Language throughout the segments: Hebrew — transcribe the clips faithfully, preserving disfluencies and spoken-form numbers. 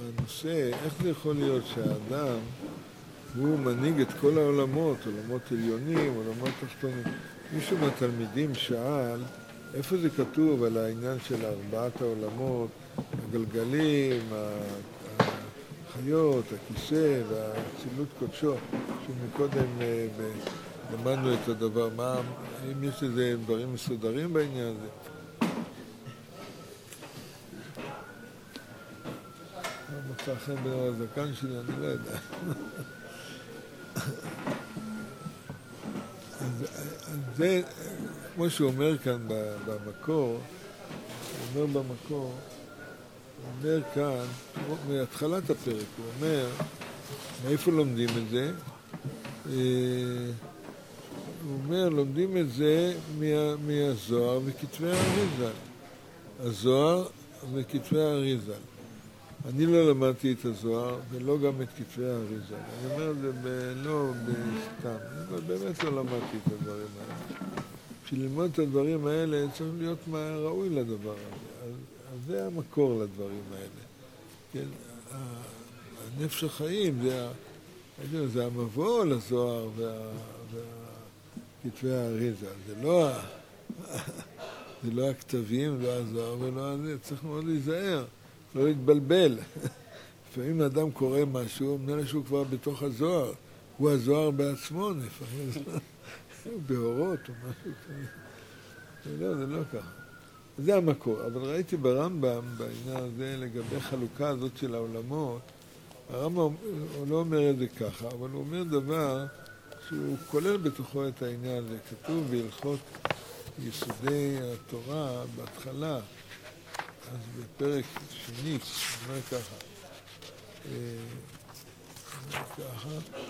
הנושא, איך זה יכול להיות שהאדם הוא מנהיג את כל העולמות, עולמות עליונים, עולמות תחתונים. מישהו מהתלמידים שאל, איפה זה כתוב על העניין של ארבעת העולמות, הגלגלים, החיות, הכיסא והצילות קודשו, שמקודם למדנו את הדבר, מה, אם יש איזה דברים מסודרים בעניין הזה? מצא חן בין הזקן שלי, אני לא יודע. אז, אז זה, כמו שהוא אומר כאן במקור, הוא אומר במקור, הוא אומר כאן, מהתחלת הפרק, הוא אומר, מאיפה לומדים את זה? הוא אומר, לומדים את זה מה, מהזוהר וכתבי האריז"ל. הזוהר וכתבי האריז"ל. אני לא למדתי את הזוהר ולא גם את כתבי האריז"ל. אני אומר את זה ב- לא בסתם, אבל באמת לא למדתי את הדברים האלה. בשביל ללמוד את הדברים האלה צריך להיות ראוי לדבר הזה. אז, אז זה המקור לדברים האלה. כן? הנפש החיים זה, זה המבוא לזוהר וכתבי האריז"ל. זה לא, זה לא הכתבים, לא הזוהר ולא הזה. צריך מאוד להיזהר. לא להתבלבל. לפעמים האדם קורא משהו, אומר שהוא כבר בתוך הזוהר. הוא הזוהר בעצמו, לפעמים בהורות או משהו כזה. לא, זה לא ככה. זה המקור. אבל ראיתי ברמב"ם, בעניין הזה, לגבי חלוקה הזאת של העולמות, הרמב"ם הוא לא אומר את זה ככה, אבל הוא אומר דבר שהוא כולל בתוכו את העניין הזה. כתוב בהלכות יסודי התורה בהתחלה, אז בפרק שני, הוא אומר ככה, אומר ככה,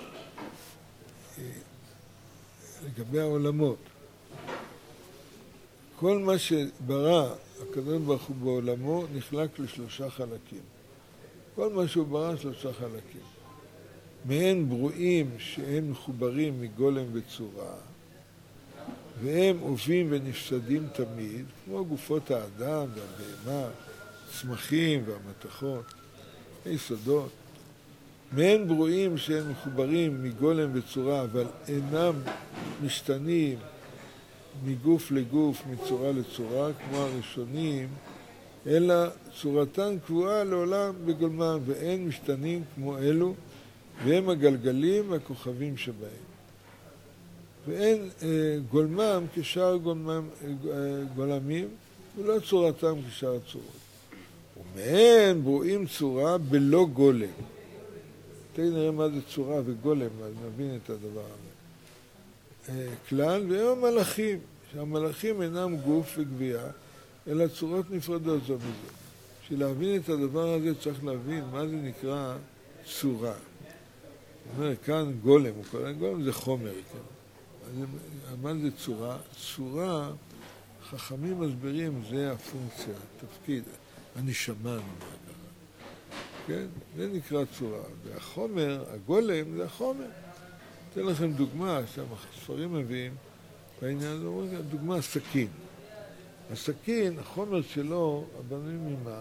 לגבי העולמות. כל מה שברא הקדוש ברוך הוא בעולמו נחלק לשלושה חלקים. כל מה שהוא ברא שלושה חלקים. מהן ברואים שהם מחוברים מגולם וצורה, והם עוברים ונפסדים תמיד, כמו גופות האדם והבהמה, צמחים והמתכות, היסודות. מהן ברואים שהם מחוברים מגולם וצורה, אבל אינם משתנים מגוף לגוף, מצורה לצורה, כמו הראשונים, אלא צורתן קבועה לעולם בגולמם, ואין משתנים כמו אלו, והם הגלגלים והכוכבים שבהם. ואין אה, גולמם כשאר גולמם, אה, גולמים, ולא צורתם כשאר הצורות. ומהן ברואים צורה בלא גולם. תראי נראה מה זה צורה וגולם, אז נבין את הדבר הזה. אה, כלל, והם המלאכים, שהמלאכים אינם גוף וגבייה, אלא צורות נפרדות זו מזה. בשביל להבין את הדבר הזה צריך להבין מה זה נקרא צורה. זאת אומרת, כאן גולם, הוא קורא גולם זה חומר, כן? מה זה צורה? צורה, חכמים מסבירים, זה הפונקציה, התפקיד, הנשמה, כן? זה נקרא צורה. והחומר, הגולם, זה החומר. אתן לכם דוגמה, שהספרים מביאים, בעניין הזה, דוגמה, סכין. הסכין, החומר שלו, הבנויים ממה?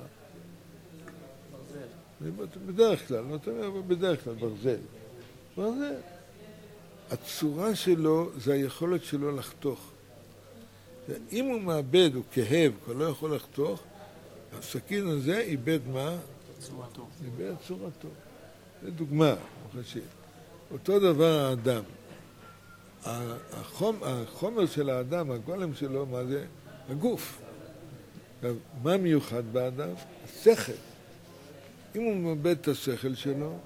ברזל. בדרך כלל, לא תמיד, אבל בדרך כלל, ברזל. ברזל. הצורה שלו זה היכולת שלו לחתוך. אם הוא מאבד, הוא כהב, הוא לא יכול לחתוך, הסכין הזה איבד מה? צורתו. איבד צורתו. זה דוגמה, מוחשית. אותו דבר האדם. החומ, החומר של האדם, הגולם שלו, מה זה? הגוף. מה מיוחד באדם? השכל. אם הוא מאבד את השכל שלו,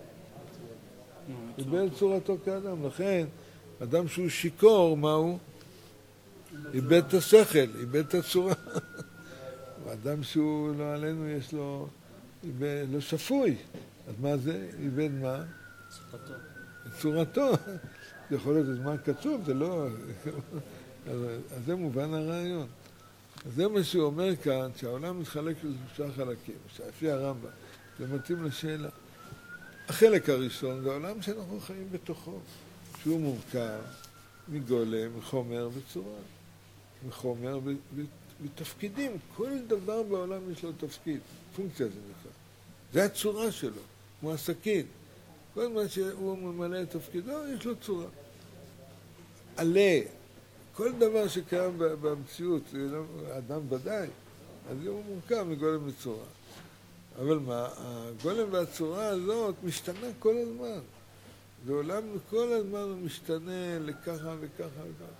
איבד צורתו כאדם. לכן, אדם שהוא שיקור, מה הוא? איבד את השכל, איבד את הצורה. אדם שהוא לא עלינו, יש לו, איבד, לא שפוי. אז מה זה? איבד מה? צורתו. צורתו. זה יכול להיות זמן קצוב, זה לא... אז, אז זה מובן הרעיון. אז זה מה שהוא אומר כאן, שהעולם מתחלק לשלושה חלקים, לפי הרמב"ם. זה מתאים לשאלה. החלק הראשון זה העולם שאנחנו חיים בתוכו, שהוא מורכב מגולם, מחומר וצורה, מחומר ותפקידים. כל דבר בעולם יש לו תפקיד, פונקציה זה נקרא. זה הצורה שלו, כמו הסכין. כל מה שהוא ממלא את תפקידו, יש לו צורה. עלה, כל דבר שקיים במציאות, האדם ודאי, אז הוא מורכב מגולם וצורה. אבל מה, הגולם והצורה הזאת משתנה כל הזמן. זה עולם כל הזמן משתנה לככה וככה וככה.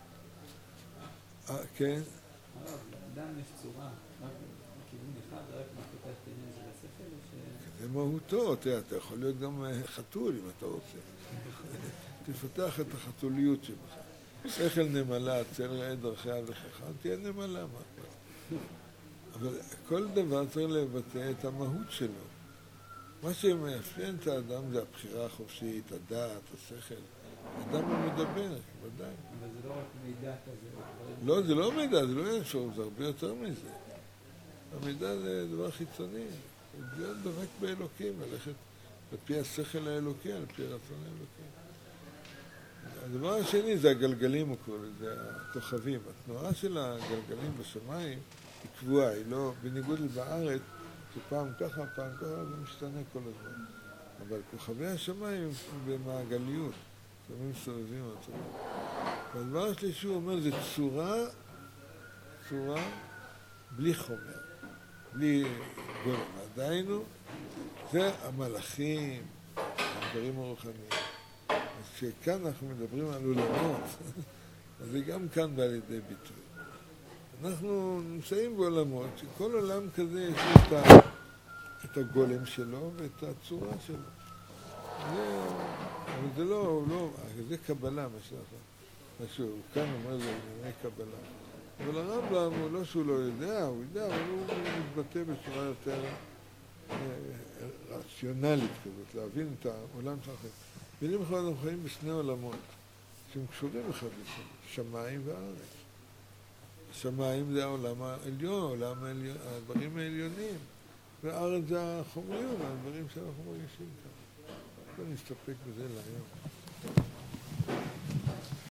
כן? אדם יש צורה, רק בכיוון אחד, רק מפתח את העניין של השכל, או ש... זה מהותו, אתה יכול להיות גם חתול אם אתה רוצה. תפתח את החתוליות שלך. שכל נמלה, צל ראה דרכיה וחכם, תהיה נמלה, מה? אבל כל דבר צריך לבטא את המהות שלו. מה שמאפיין את האדם זה הבחירה החופשית, הדעת, השכל. האדם הוא מדבר, ודאי. אבל זה לא רק מידע כזה. לא, זה לא מידע, זה לא אפשרות, זה הרבה יותר מזה. המידע זה דבר חיצוני. להיות דבק באלוקים, ללכת לפי השכל האלוקי, על פי הרצון האלוקי. הדבר השני זה הגלגלים, זה הכוכבים. התנועה של הגלגלים בשמיים היא קבועה, היא לא, בניגוד בארץ, שפעם ככה, פעם ככה, זה משתנה כל הזמן. אבל כוכבי השמיים הם במעגליות, לפעמים סובבים אותו. והדבר השלישי הוא אומר, זה צורה, צורה בלי חומר, בלי גולם. עדיינו, זה המלאכים, הדברים הרוחניים. אז כשכאן אנחנו מדברים על עולמות, אז זה גם כאן בא לידי ביטוי. אנחנו נמצאים בעולמות, שכל עולם כזה יש את, ה, את הגולם שלו ואת הצורה שלו. זה, אבל זה לא, לא, זה קבלה, מה שלך. משהו, הוא כאן אומר זה ענייני קבלה. אבל הרמב"ם הוא לא שהוא לא יודע, הוא יודע, אבל הוא מתבטא בצורה יותר אה, רציונלית כזאת, להבין את העולם שלכם. מילים אחרות אנחנו חיים בשני עולמות, שהם קשורים אחד לשני, שמיים וארץ. השמיים זה העולם העליון, העולם העליון, הדברים העליונים, והארץ זה החומריות, הדברים שאנחנו מרגישים כאן. בוא נסתפק בזה להיום.